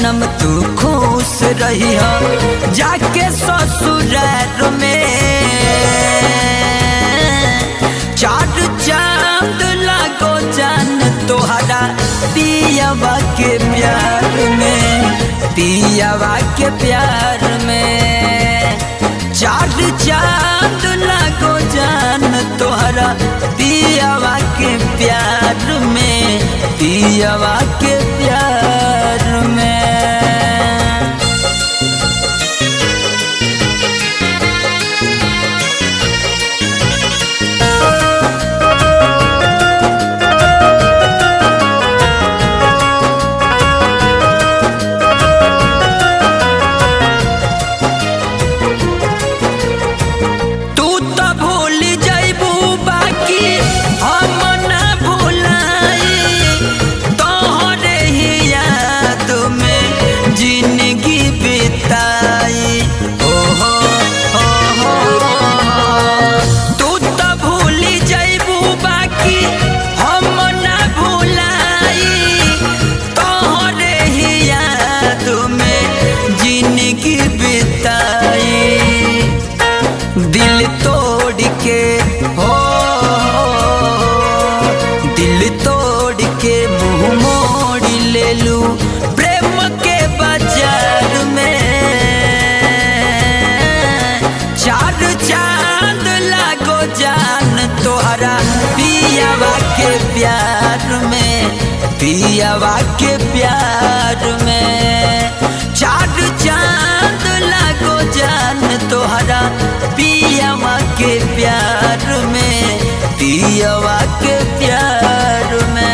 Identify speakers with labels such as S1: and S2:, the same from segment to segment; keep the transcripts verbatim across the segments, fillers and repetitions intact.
S1: जन्म तू खुश रही हो जाके ससुराल में। चार चांद लागो जान तोहरा पियावा के प्यार में, पियावा के प्यार में। चार चांद लागो जान तोहरा पियावा के प्यार में, पियावा के प्यार में। दिल तोड़ के हो, दिल तोड़ के मुँह मोड़ ले लू प्रेम के बाजार में। चार चांद लागो जान तोहरा पियावा के प्यार में, पियावा के प्यार में। चार चांद लागो जान तोहरा पियावा के प्यार में, पियावा के प्यार में।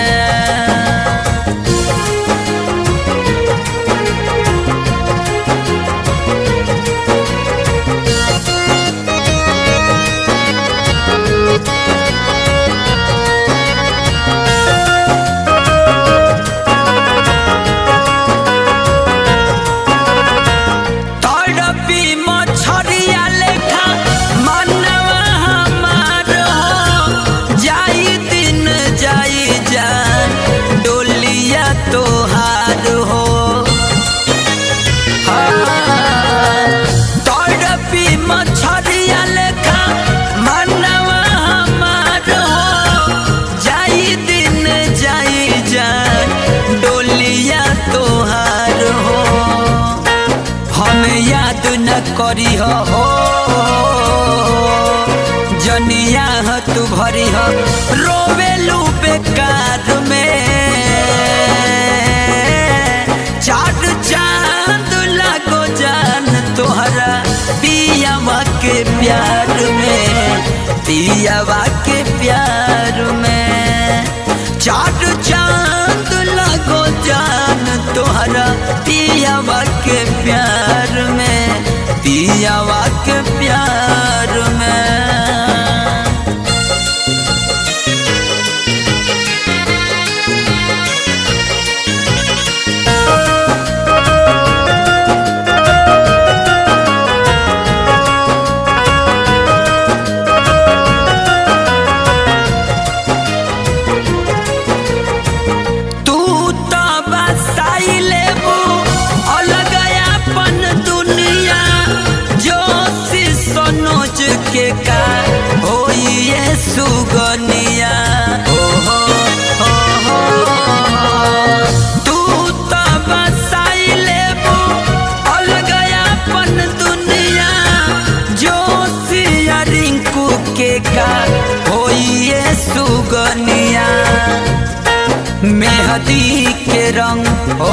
S1: तोहार हो तड़पी मछरिया लेखा मनवा हमार हो। जाई दिन जाई जान डोलिया तोहार हो। हम याद न करी हो जनिया तू भरी हो रोवेलू बेकार में। चार चांद लागो जान तोहरा पियावा के प्यार में, पियावा के प्यार में। चार चांद लागो जान तोहरा पियावा के प्यार में, पियावा के प्यार में। के का होई ये सुगनिया हो हो हो हो। तू तो बसाई लेबू अलग अपन दुनिया जो सिया रिंकू के का होई ये सुगनिया। मेहंदी के रंग हो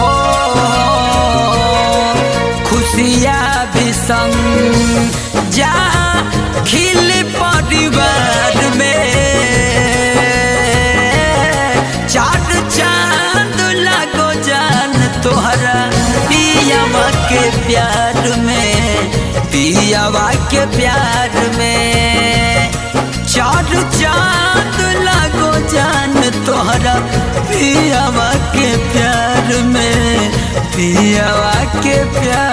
S1: खुशियाँ भी संग जा खिल परिवार में। चार चांद लागो जान तोहरा पियावा के प्यार में, पियावा के प्यार में। चार चांद लागो जान तोहरा पियावा के प्यार में, पियावा के प्यार